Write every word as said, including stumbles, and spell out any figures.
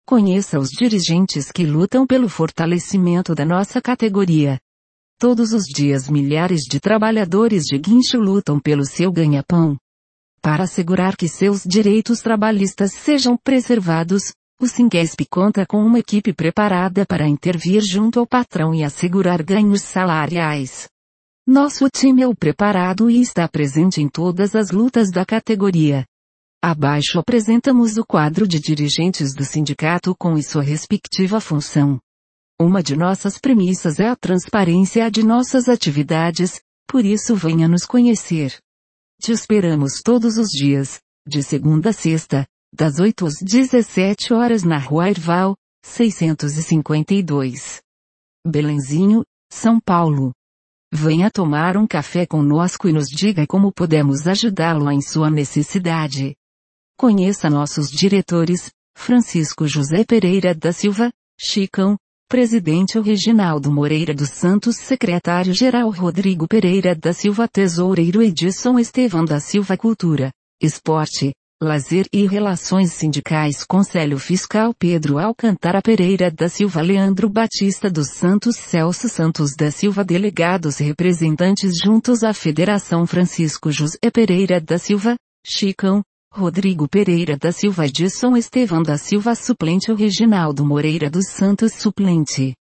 Conheça os dirigentes que lutam pelo fortalecimento da nossa categoria. Todos os dias milhares de trabalhadores de guincho lutam pelo seu ganha-pão. Para assegurar que seus direitos trabalhistas sejam preservados, o Singesp conta com uma equipe preparada para intervir junto ao patrão e assegurar ganhos salariais. Nosso time é o preparado e está presente em todas as lutas da categoria. Abaixo apresentamos o quadro de dirigentes do sindicato com e sua respectiva função. Uma de nossas premissas é a transparência de nossas atividades, por isso venha nos conhecer. Te esperamos todos os dias, de segunda a sexta, das oito às dezessete horas na Rua Erval, seiscentos e cinquenta e dois. Belenzinho, São Paulo. Venha tomar um café conosco e nos diga como podemos ajudá-lo em sua necessidade. Conheça nossos diretores, Francisco José Pereira da Silva, Chicão, Presidente Reginaldo Moreira dos Santos, Secretário-Geral Rodrigo Pereira da Silva, Tesoureiro Edson Estevão da Silva, Cultura, Esporte, Lazer e Relações Sindicais, Conselho Fiscal Pedro Alcântara Pereira da Silva, Leandro Batista dos Santos, Celso Santos da Silva, Delegados Representantes juntos à Federação, Francisco José Pereira da Silva, Chicão, Rodrigo Pereira da Silva, Edson Estevão da Silva, Suplente Reginaldo Moreira dos Santos, Suplente.